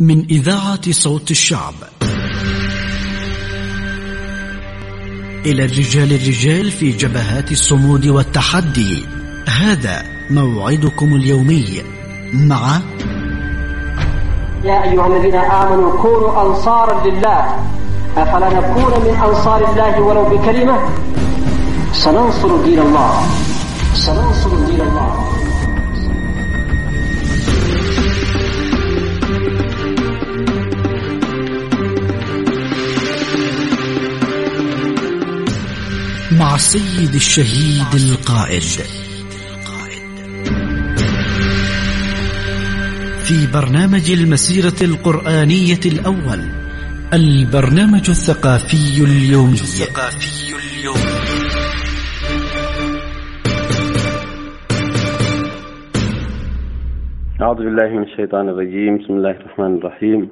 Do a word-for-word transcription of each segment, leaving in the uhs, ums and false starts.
من إذاعة صوت الشعب إلى الرجال الرجال في جبهات الصمود والتحدي. هذا موعدكم اليومي مع يا أيها الذين آمنوا كونوا أنصارا لله أفلا نكون من أنصار الله ولو بكلمة. سننصر دين الله سننصر دين الله. مع السيد الشهيد القائد في برنامج المسيرة القرآنية الأول، البرنامج الثقافي اليومي. الثقافي اليومي. أعوذ بالله من الشيطان الرجيم. بسم الله الرحمن الرحيم.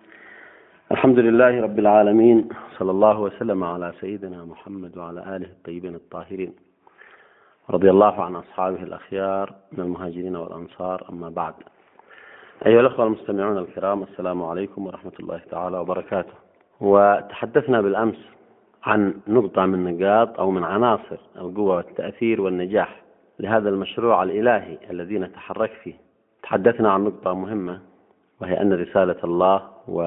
الحمد لله رب العالمين، صلى الله وسلم على سيدنا محمد وعلى آله الطيبين الطاهرين، رضي الله عن أصحابه الأخيار من المهاجرين والأنصار. أما بعد، أيها الأخوة المستمعون الكرام، السلام عليكم ورحمة الله تعالى وبركاته. وتحدثنا بالأمس عن نقطة من نقاط أو من عناصر القوة والتأثير والنجاح لهذا المشروع الإلهي الذي نتحرك فيه. تحدثنا عن نقطة مهمة، وهي أن رسالة الله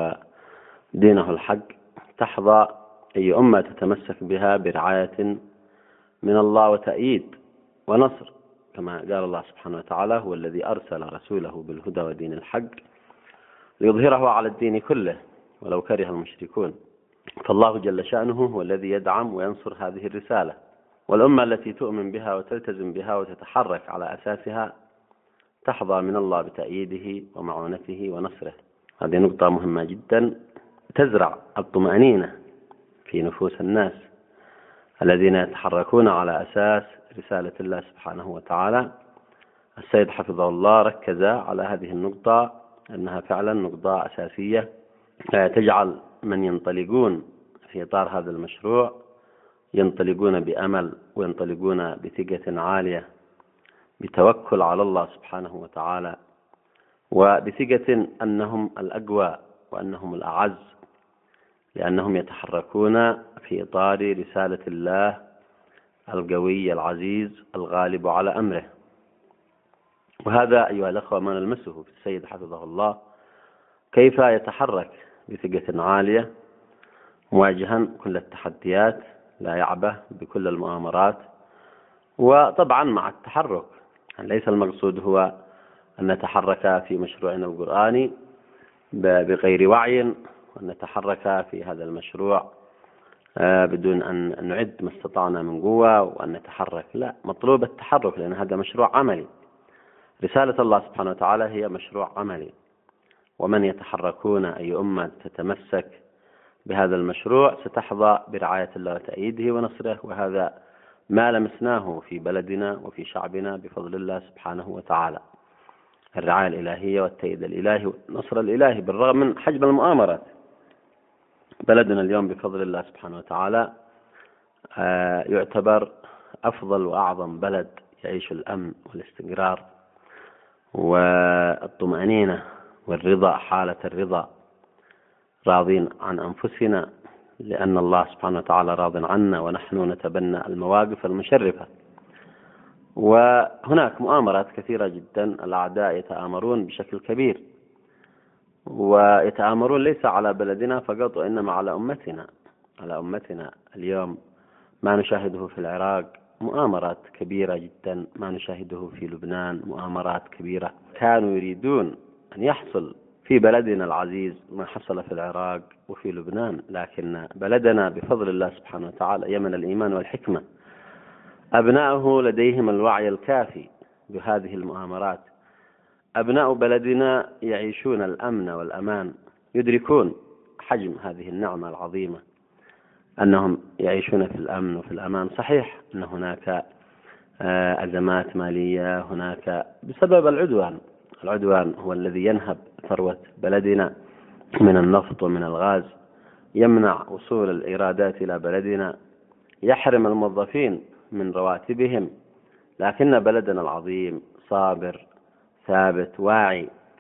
ودينه الحق تحظى أي أمة تتمسك بها برعاية من الله وتأييد ونصر، كما قال الله سبحانه وتعالى: هو الذي أرسل رسوله بالهدى ودين الحق ليظهره على الدين كله ولو كره المشركون. فالله جل شأنه هو الذي يدعم وينصر هذه الرسالة، والأمة التي تؤمن بها وتلتزم بها وتتحرك على أساسها تحظى من الله بتأييده ومعونته ونصره. هذه نقطة مهمة جدا تزرع الطمأنينة في نفوس الناس الذين يتحركون على أساس رسالة الله سبحانه وتعالى. السيد حفظه الله ركز على هذه النقطة، أنها فعلا نقطة أساسية تجعل من ينطلقون في إطار هذا المشروع ينطلقون بأمل وينطلقون بثقة عالية، بتوكل على الله سبحانه وتعالى، وبثقة أنهم الأقوى وأنهم الأعز، لأنهم يتحركون في إطار رسالة الله القوي العزيز الغالب على أمره. وهذا أيها الأخوة ما نلمسه في السيد حفظه الله، كيف يتحرك بثقة عالية مواجها كل التحديات، لا يعبه بكل المؤامرات. وطبعا مع التحرك ليس المقصود هو أن نتحرك في مشروعنا القرآني بغير وعي، وأن نتحرك في هذا المشروع بدون أن نعد ما استطعنا من قوة وأن نتحرك. لا، مطلوب التحرك، لأن هذا مشروع عملي. رسالة الله سبحانه وتعالى هي مشروع عملي، ومن يتحركون أي أمة تتمسك بهذا المشروع ستحظى برعاية الله وتأييده ونصره. وهذا ما لمسناه في بلدنا وفي شعبنا بفضل الله سبحانه وتعالى، الرعاية الإلهية والتأييد الإلهي والنصر الإلهي بالرغم من حجم المؤامرات. بلدنا اليوم بفضل الله سبحانه وتعالى يعتبر أفضل وأعظم بلد يعيش الأمن والاستقرار والطمأنينة والرضا، حالة الرضا، راضين عن أنفسنا لأن الله سبحانه وتعالى راض عنا، ونحن نتبنى المواقف المشرفة. وهناك مؤامرات كثيرة جدا، الأعداء يتآمرون بشكل كبير، ويتآمرون ليس على بلدنا فقط وإنما على أمتنا على أمتنا اليوم. ما نشاهده في العراق مؤامرات كبيرة جدا، ما نشاهده في لبنان مؤامرات كبيرة. كانوا يريدون أن يحصل في بلدنا العزيز ما حصل في العراق وفي لبنان، لكن بلدنا بفضل الله سبحانه وتعالى يمن الإيمان والحكمة، أبناؤه لديهم الوعي الكافي بهذه المؤامرات. أبناء بلدنا يعيشون الأمن والأمان، يدركون حجم هذه النعمة العظيمة، أنهم يعيشون في الأمن وفي الأمان. صحيح أن هناك أزمات مالية، هناك بسبب العدوان. العدوان هو الذي ينهب ثروة بلدنا من النفط ومن الغاز، يمنع وصول الإيرادات إلى بلدنا، يحرم الموظفين من رواتبهم. لكن بلدنا العظيم صابر ثابت واعي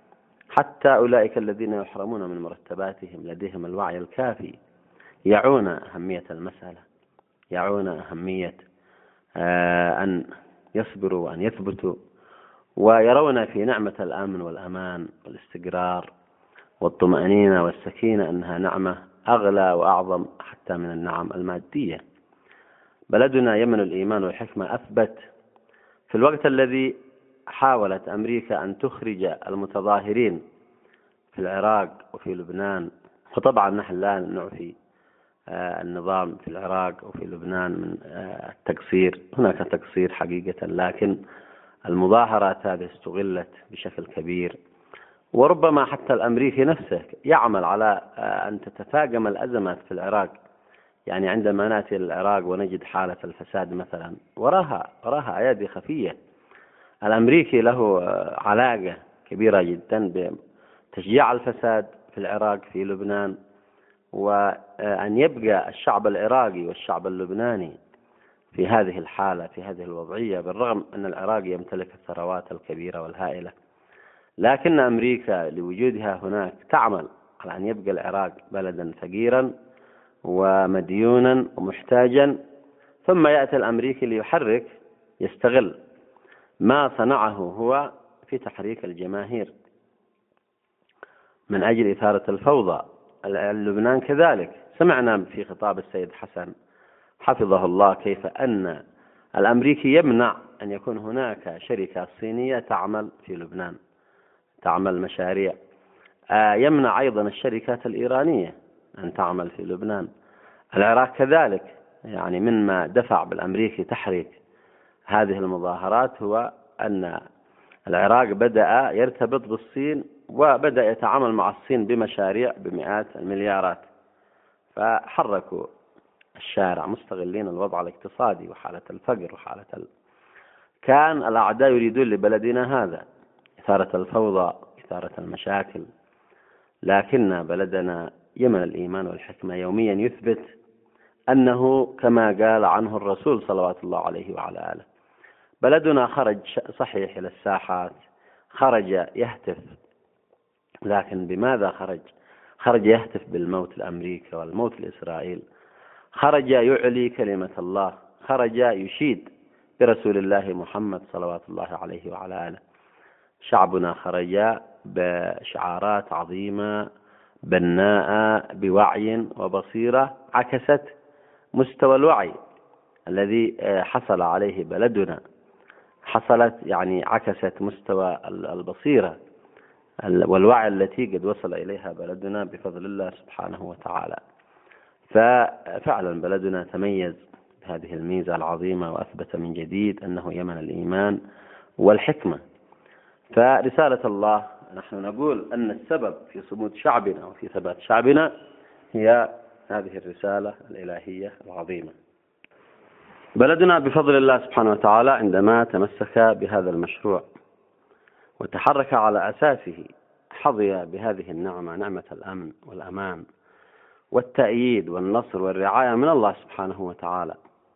حتى أولئك الذين يحرمون من مرتباتهم لديهم الوعي الكافي، يعون أهمية المسألة، يعون أهمية أن يصبروا وأن يثبتوا، ويرون في نعمة الأمن والأمان والاستقرار والطمأنينة والسكينة أنها نعمة أغلى وأعظم حتى من النعم المادية. بلدنا يمن الإيمان والحكمة أثبت في الوقت الذي حاولت أمريكا أن تخرج المتظاهرين في العراق وفي لبنان، وطبعا نحن لا نعفي النظام في العراق وفي لبنان من التقصير، هناك تقصير حقيقة، لكن المظاهرات هذه استغلت بشكل كبير، وربما حتى الأمريكي نفسه يعمل على أن تتفاقم الأزمات في العراق. يعني عندما نأتي للعراق ونجد حالة الفساد مثلا، وراها وراها أيادي خفية. الأمريكي له علاقة كبيرة جدا بتشجيع الفساد في العراق في لبنان، وأن يبقى الشعب العراقي والشعب اللبناني في هذه الحالة في هذه الوضعية، بالرغم أن العراق يمتلك الثروات الكبيرة والهائلة، لكن أمريكا لوجودها هناك تعمل على أن يبقى العراق بلدا فقيرا ومديونا ومحتاجا، ثم يأتي الأمريكي ليحرك يستغل ما صنعه هو في تحريك الجماهير من أجل إثارة الفوضى. لبنان كذلك، سمعنا في خطاب السيد حسن حفظه الله كيف أن الأمريكي يمنع أن يكون هناك شركة صينية تعمل في لبنان، تعمل مشاريع، يمنع أيضا الشركات الإيرانية أن تعمل في لبنان. العراق كذلك، يعني مما دفع بالأمريكي تحريك هذه المظاهرات هو أن العراق بدأ يرتبط بالصين، وبدأ يتعامل مع الصين بمشاريع بمئات المليارات، فحركوا الشارع مستغلين الوضع الاقتصادي وحالة الفقر وحالة ال... كان الأعداء يريدون لبلدنا هذا، إثارة الفوضى، إثارة المشاكل، لكن بلدنا يمن الإيمان والحكمة يوميا يثبت أنه كما قال عنه الرسول صلوات الله عليه وعلى آله. بلدنا خرج صحيح إلى الساحات، خرج يهتف، لكن بماذا خرج؟ خرج يهتف بالموت لأمريكا والموت لإسرائيل، خرج يعلي كلمة الله، خرج يشيد برسول الله محمد صلوات الله عليه وعلى آله. شعبنا خرج بشعارات عظيمة بناءة بوعي وبصيرة عكست مستوى الوعي الذي حصل عليه بلدنا، حصلت يعني عكست مستوى البصيرة والوعي التي قد وصل إليها بلدنا بفضل الله سبحانه وتعالى. ففعلا بلدنا تميز بهذه الميزة العظيمة، وأثبت من جديد أنه يمن الإيمان والحكمة. فرسالة الله نحن نقول أن السبب في صمود شعبنا وفي ثبات شعبنا هي هذه الرسالة الإلهية العظيمة. بلدنا بفضل الله سبحانه وتعالى عندما تمسك بهذا المشروع وتحرك على أساسه حظي بهذه النعمة، نعمة الأمن والأمان والتأييد والنصر والرعاية من الله سبحانه وتعالى.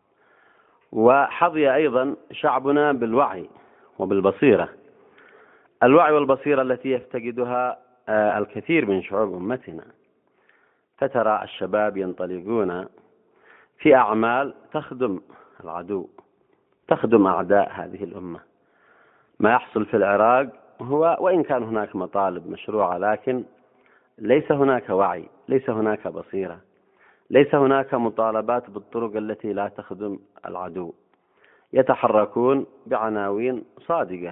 وحظي أيضا شعبنا بالوعي وبالبصيرة، الوعي والبصيرة التي يفتقدها الكثير من شعوب أمتنا. فترى الشباب ينطلقون في أعمال تخدم العدو، تخدم أعداء هذه الأمة. ما يحصل في العراق هو وإن كان هناك مطالب مشروعة، لكن ليس هناك وعي، ليس هناك بصيرة، ليس هناك مطالبات بالطرق التي لا تخدم العدو. يتحركون بعناوين صادقة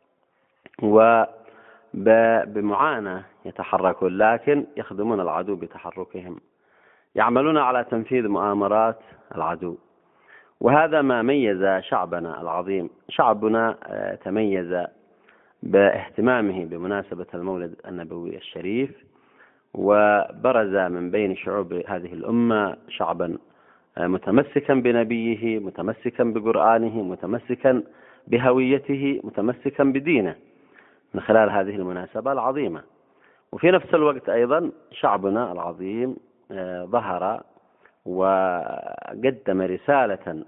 وبمعاناة يتحركون، لكن يخدمون العدو بتحركهم، يعملون على تنفيذ مؤامرات العدو. وهذا ما ميز شعبنا العظيم. شعبنا تميز باهتمامه بمناسبة المولد النبوي الشريف، وبرز من بين شعوب هذه الأمة شعبا متمسكا بنبيه، متمسكا بقرآنه، متمسكا بهويته، متمسكا بدينه من خلال هذه المناسبة العظيمة. وفي نفس الوقت أيضا شعبنا العظيم ظهر وقدم رسالة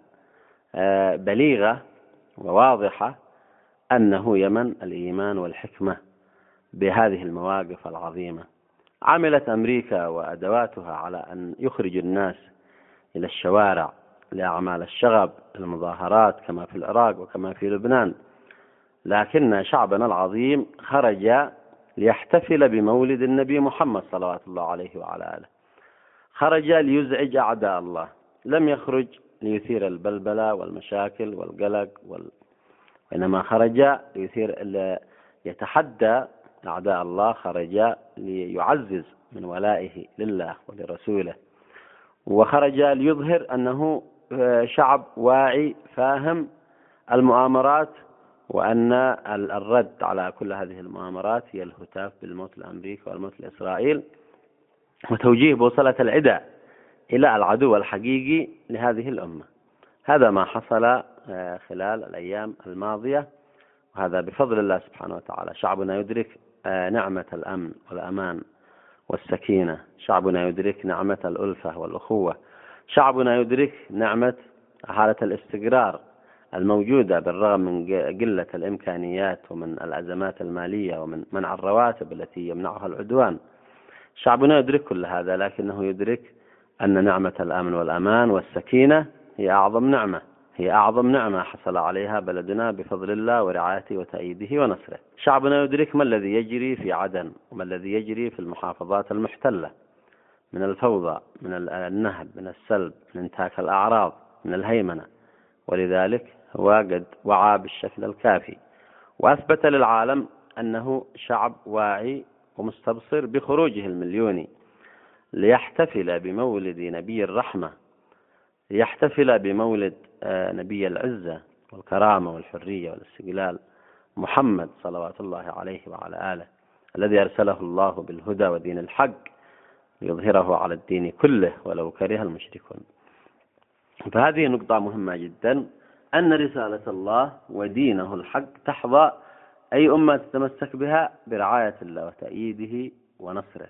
بليغة وواضحة أنه يمن الإيمان والحكمة، بهذه المواقف العظيمة. عملت أمريكا وأدواتها على أن يخرج الناس إلى الشوارع لأعمال الشغب، المظاهرات كما في العراق وكما في لبنان، لكن شعبنا العظيم خرج ليحتفل بمولد النبي محمد صلوات الله عليه وعلى آله، خرج ليزعج أعداء الله، لم يخرج ليثير البلبلة والمشاكل والقلق وال... وإنما خرج ليثير يتحدى أعداء الله، خرج ليعزز من ولائه لله ولرسوله، وخرج ليظهر أنه شعب واعي فاهم المؤامرات، وأن الرد على كل هذه المؤامرات هي الهتاف بالموت لأمريكا والموت لإسرائيل، وتوجيه بوصلة العداء إلى العدو الحقيقي لهذه الأمة. هذا ما حصل خلال الأيام الماضية، وهذا بفضل الله سبحانه وتعالى. شعبنا يدرك نعمة الأمن والأمان والسكينة، شعبنا يدرك نعمة الألفة والأخوة، شعبنا يدرك نعمة حالة الاستقرار الموجودة بالرغم من قلة الإمكانيات ومن الأزمات المالية ومن منع الرواتب التي يمنعها العدوان. شعبنا يدرك كل هذا، لكنه يدرك أن نعمة الأمن والأمان والسكينة هي أعظم نعمة، هي أعظم نعمة حصل عليها بلدنا بفضل الله ورعايته وتأييده ونصره. شعبنا يدرك ما الذي يجري في عدن وما الذي يجري في المحافظات المحتلة من الفوضى، من النهب، من السلب، من انتهاك الأعراض، من الهيمنة، ولذلك هو قد وعى بالشكل الكافي، وأثبت للعالم أنه شعب واعي ومستبصر بخروجه المليوني ليحتفل بمولد نبي الرحمة، ليحتفل بمولد نبي العزة والكرامة والحرية والاستقلال محمد صلوات الله عليه وعلى آله، الذي أرسله الله بالهدى ودين الحق ليظهره على الدين كله ولو كره المشركون. فهذه نقطة مهمة جدا، أن رسالة الله ودينه الحق تحظى أي أمة تتمسك بها برعاية الله وتأييده ونصره،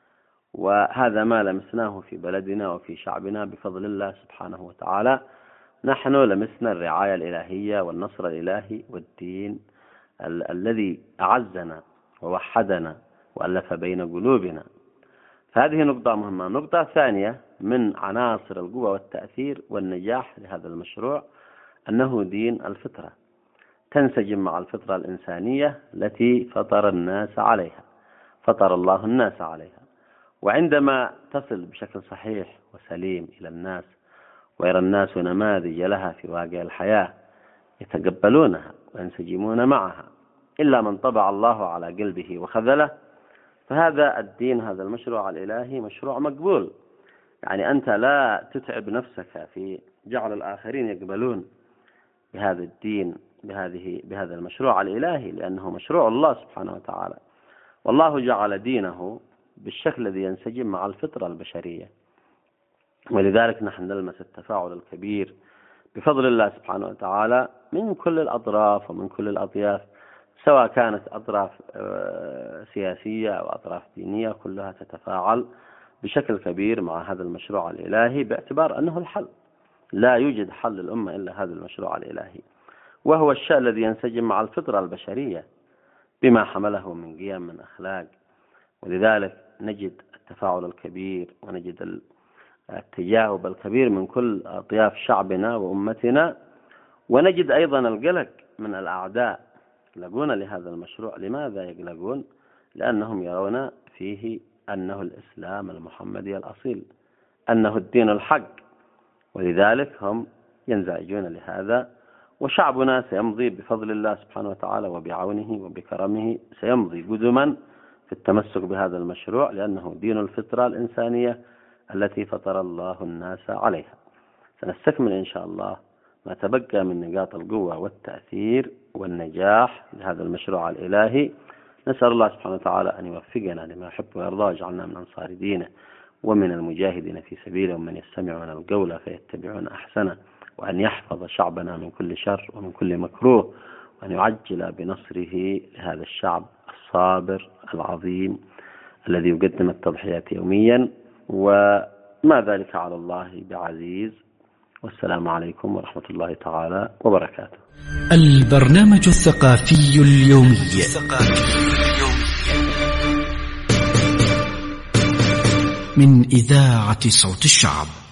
وهذا ما لمسناه في بلدنا وفي شعبنا بفضل الله سبحانه وتعالى. نحن لمسنا الرعاية الإلهية والنصر الإلهي والدين ال- الذي أعزنا ووحدنا وألف بين قلوبنا. فهذه نقطة مهمة. نقطة ثانية من عناصر القوة والتأثير والنجاح لهذا المشروع أنه دين الفطرة، تنسجم مع الفطرة الإنسانية التي فطر الناس عليها، فطر الله الناس عليها. وعندما تصل بشكل صحيح وسليم إلى الناس ويرى الناس نماذج لها في واقع الحياة يتقبلونها وينسجمون معها، إلا من طبع الله على قلبه وخذله، فهذا الدين، هذا المشروع الإلهي مشروع مقبول. يعني أنت لا تتعب نفسك في جعل الآخرين يقبلون بهذا الدين، بهذه بهذا المشروع الإلهي، لأنه مشروع الله سبحانه وتعالى، والله جعل دينه بالشكل الذي ينسجم مع الفطرة البشرية. ولذلك نحن نلمس التفاعل الكبير بفضل الله سبحانه وتعالى من كل الأطراف ومن كل الأطياف، سواء كانت أطراف سياسية أو أطراف دينية، كلها تتفاعل بشكل كبير مع هذا المشروع الإلهي، باعتبار أنه الحل. لا يوجد حل للأمة إلا هذا المشروع الإلهي، وهو الشيء الذي ينسجم مع الفطرة البشرية بما حمله من قيم من أخلاق. ولذلك نجد التفاعل الكبير ونجد التجاوب الكبير من كل أطياف شعبنا وأمتنا، ونجد أيضا القلق من الأعداء يقلقون لهذا المشروع. لماذا يقلقون؟ لأنهم يرون فيه أنه الإسلام المحمدي الأصيل، أنه الدين الحق، ولذلك هم ينزعجون لهذا. وشعبنا سيمضي بفضل الله سبحانه وتعالى وبعونه وبكرمه، سيمضي قدما في التمسك بهذا المشروع، لأنه دين الفطرة الإنسانية التي فطر الله الناس عليها. سنستكمل إن شاء الله ما تبقى من نقاط القوة والتأثير والنجاح لهذا المشروع الإلهي. نسأل الله سبحانه وتعالى أن يوفقنا لما يحب ويرضى، ويجعلنا من أنصار دينه ومن المجاهدين في سبيله، ومن يستمعون القول فيتبعون أحسنه، وأن يحفظ شعبنا من كل شر ومن كل مكروه، وأن يعجل بنصره لهذا الشعب الصابر العظيم الذي يقدم التضحيات يوميا، وما ذلك على الله بعزيز. والسلام عليكم ورحمة الله تعالى وبركاته. البرنامج الثقافي اليومي. من إذاعة صوت الشعب.